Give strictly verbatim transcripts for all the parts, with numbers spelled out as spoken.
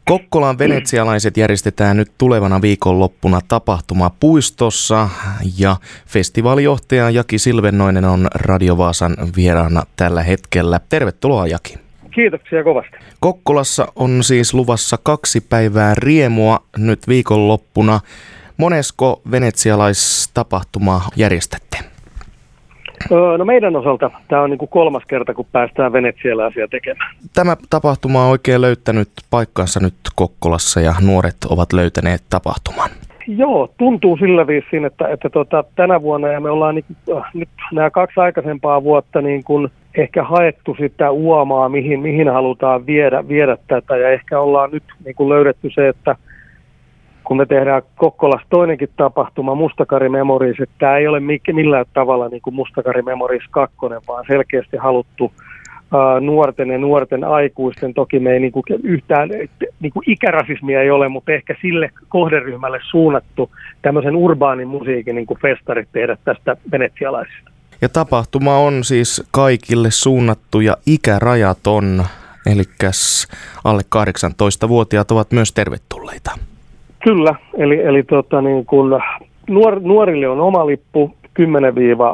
Kokkolan venetsialaiset järjestetään nyt tulevana viikonloppuna tapahtumapuistossa ja festivaalijohtaja Jaki Silvennoinen on Radio Vaasan vieraana tällä hetkellä. Tervetuloa, Jaki. Kiitoksia kovasti. Kokkolassa on siis luvassa kaksi päivää riemua nyt viikonloppuna. Monesko venetsialaistapahtumaa järjestätte? No meidän osalta tämä on niin kuin kolmas kerta, kun päästään venetsialaisia tekemään. Tämä tapahtuma on oikein löytänyt paikkansa nyt Kokkolassa ja nuoret ovat löytäneet tapahtuman. Joo, tuntuu sillä viisiin, että, että tota, tänä vuonna ja me ollaan niin, äh, nyt nämä kaksi aikaisempaa vuotta niin kuin ehkä haettu sitä uomaa, mihin, mihin halutaan viedä, viedä tätä ja ehkä ollaan nyt niin kuin löydetty se, että kun me tehdään Kokkolassa toinenkin tapahtuma, Mustakari Memories, että tämä ei ole millään tavalla niin kuin Mustakari Memories kaksi, vaan selkeästi haluttu ää, nuorten ja nuorten aikuisten, toki me ei niin kuin yhtään, niin kuin ikärasismia ei ole, mutta ehkä sille kohderyhmälle suunnattu tämmöisen urbaanin musiikin niin kuin festarit tehdä tästä venetsialaisista. Ja tapahtuma on siis kaikille suunnattu ja ikärajaton, eli alle kahdeksantoistavuotiaat ovat myös tervetulleita. Kyllä, eli, eli tota, niin kun nuor, nuorille on oma lippu kymmenen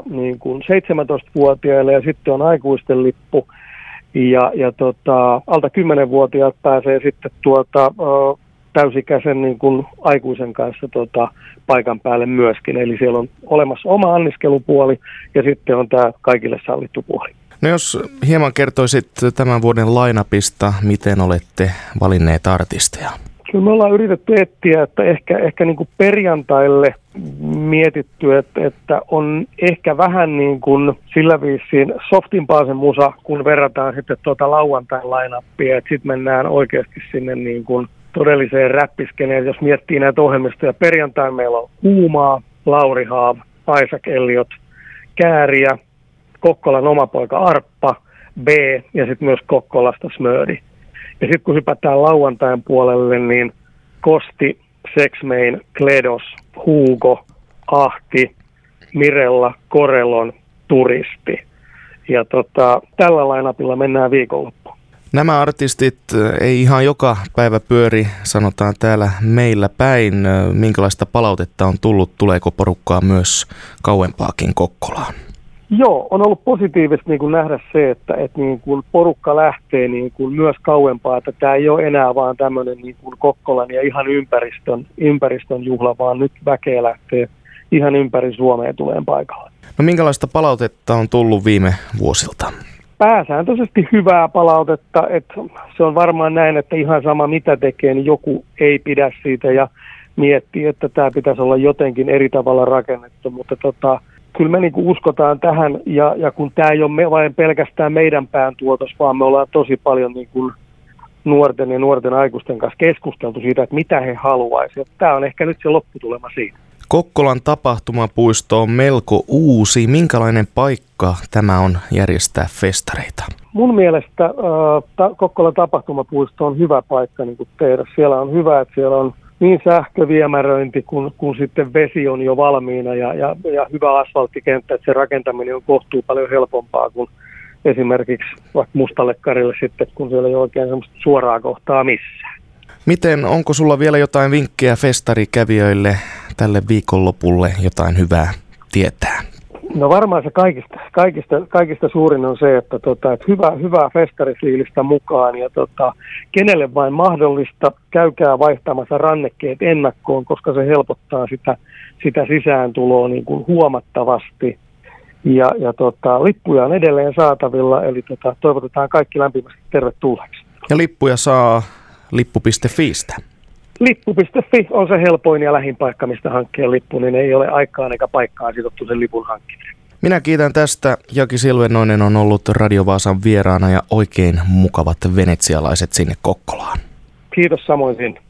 seitsemäntoista-vuotiaille ja sitten on aikuisten lippu. Ja, ja tota, alta kymmenvuotiaat pääsee sitten tuota, ö, täysikäisen niin kun aikuisen kanssa tota, paikan päälle myöskin. Eli siellä on olemassa oma anniskelupuoli ja sitten on tämä kaikille sallittu puoli. No jos hieman kertoisit tämän vuoden line-upista, miten olette valinneet artisteja? Kyllä me ollaan yritetty etsiä, että ehkä, ehkä niin kuin perjantaille mietitty, että, että on ehkä vähän niin kuin sillä viisiin softimpaa se musa, kun verrataan sitten tuota lauantain line-upia, että sitten mennään oikeasti sinne niin kuin todelliseen räppiskeneen, jos miettii näitä ohjelmistoja. Perjantain meillä on Kuumaa, Lauri Haav, Isaac Elliot, Kääriä, Kokkolan oma poika Arppa, B ja sitten myös Kokkolasta Smödi. Ja sitten kun hypätään lauantain puolelle, niin Kosti, Sexmain, Kledos, Hugo, Ahti, Mirella, Korelon, Turisti. Ja tota, tällä line-upilla mennään viikonloppuun. Nämä artistit ei ihan joka päivä pyöri, sanotaan täällä meillä päin. Minkälaista palautetta on tullut? Tuleeko porukkaa myös kauempaakin Kokkolaan? Joo, on ollut positiivista niin kuin nähdä se, että, että niin kuin porukka lähtee niin kuin myös kauempaa, että tämä ei ole enää vaan tämmöinen niin kuin Kokkolan ja ihan ympäristön, ympäristön juhla, vaan nyt väkeä lähtee ihan ympäri Suomea tuleen paikalle. No minkälaista palautetta on tullut viime vuosilta? Pääsääntöisesti hyvää palautetta, että se on varmaan näin, että ihan sama mitä tekee, niin joku ei pidä siitä ja miettii, että tämä pitäisi olla jotenkin eri tavalla rakennettu, mutta tota... Kyllä me niinku uskotaan tähän, ja, ja kun tämä ei ole me, vain pelkästään meidän pään tuotos, vaan me ollaan tosi paljon niinku nuorten ja nuorten aikuisten kanssa keskusteltu siitä, että mitä he haluaisivat. Tämä on ehkä nyt se lopputulema siinä. Kokkolan tapahtumapuisto on melko uusi. Minkälainen paikka tämä on järjestää festareita? Mun mielestä äh, ta- Kokkolan tapahtumapuisto on hyvä paikka niin kuin tehdä. Siellä on hyvä, että siellä on niin sähköviemäröinti kuin, kuin sitten vesi on jo valmiina ja, ja, ja hyvä asfalttikenttä, että se rakentaminen on kohtuu paljon helpompaa kuin esimerkiksi vaikka Mustallekarille sitten, kun siellä ei ole oikein semmoista suoraa kohtaa missään. Miten, onko sulla vielä jotain vinkkejä festarikävijöille tälle viikonlopulle, jotain hyvää tietää? No varmaan se kaikista, kaikista, kaikista suurin on se, että, tota, että hyvä, hyvää festarifiilistä mukaan ja tota, kenelle vain mahdollista, käykää vaihtamassa rannekkeet ennakkoon, koska se helpottaa sitä, sitä sisääntuloa niin kuin huomattavasti. Ja, ja tota, lippuja on edelleen saatavilla, eli tota, toivotetaan kaikki lämpimästi tervetulleeksi. Ja lippuja saa lippu piste fiistä. Lippu piste fi on se helpoin ja lähin paikka, mistä hankkia lippu, niin ei ole aikaan eikä paikkaan sidottu sen lipun hankkiminen. Minä kiitän tästä. Jaki Silvennoinen on ollut Radio Vaasan vieraana ja oikein mukavat venetsialaiset sinne Kokkolaan. Kiitos samoin sinne.